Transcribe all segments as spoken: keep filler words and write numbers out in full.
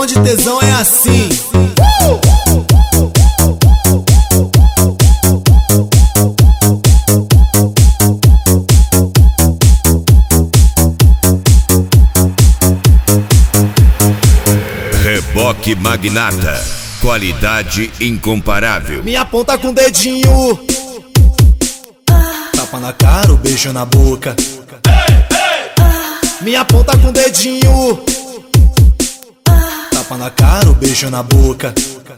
Bom de tesão é assim. Reboque Magnata, qualidade incomparável. Me aponta com o dedinho, tapa na cara, o beijo na boca. Me aponta com o dedinho, tapa na cara, o beijo na boca.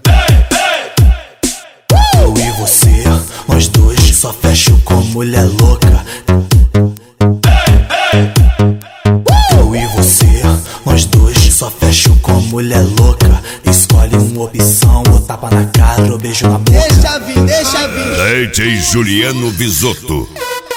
Eu e você, nós dois, só fecho com mulher louca. Eu e você, nós dois, só fecho com mulher louca. Escolhe uma opção, ou tapa na cara, ou beijo na boca. Deixa vir, deixa vir. D J Juliano Bisotto.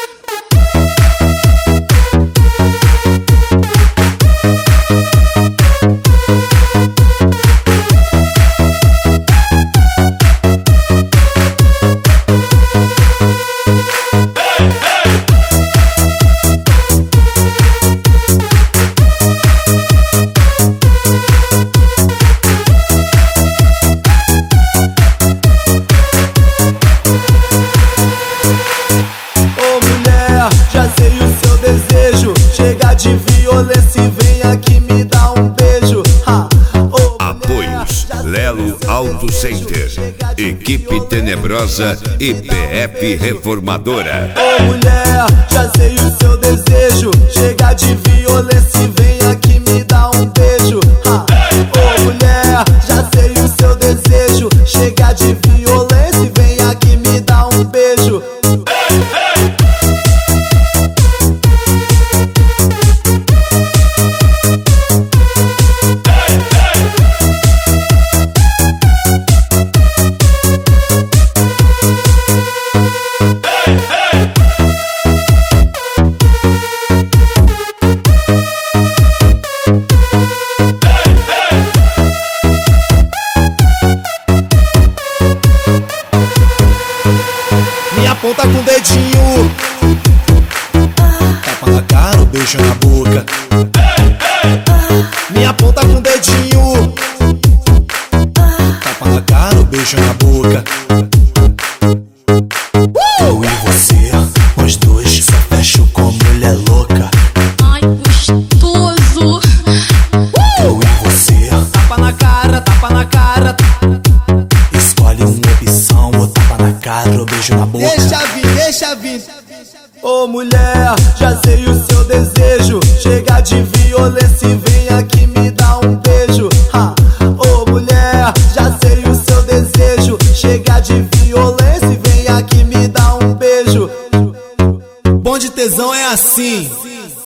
Chega de violência e vem aqui me dar um beijo. Ha. Oh, apoios Lelo Auto Center, Equipe Tenebrosa e P F Reformadora. Ô oh, mulher, já sei o seu desejo. Chega de violência e vem aqui me dar um beijo. Ha. Ô oh, mulher, já sei o seu desejo. Chega de violência e vem aqui me dar um beijo. Me aponta com o dedinho, tapa na cara, o beijo na boca. Me aponta com o dedinho, tapa na cara, o beijo na boca. Eu e você, nós dois, só fecho com mulher louca. Ai, gostoso. Eu e você, tapa na cara, tapa na cara. Escolhe uma opção, ou tapa na cara, ou beijo na boca. Deixa vir, deixa vir. Ô oh, mulher, já sei o seu desejo. Chega de violência e vem aqui me dar um beijo. Ô oh, mulher, já sei o seu desejo. Chega de violência e vem aqui me dar um beijo. Bom de tesão é assim.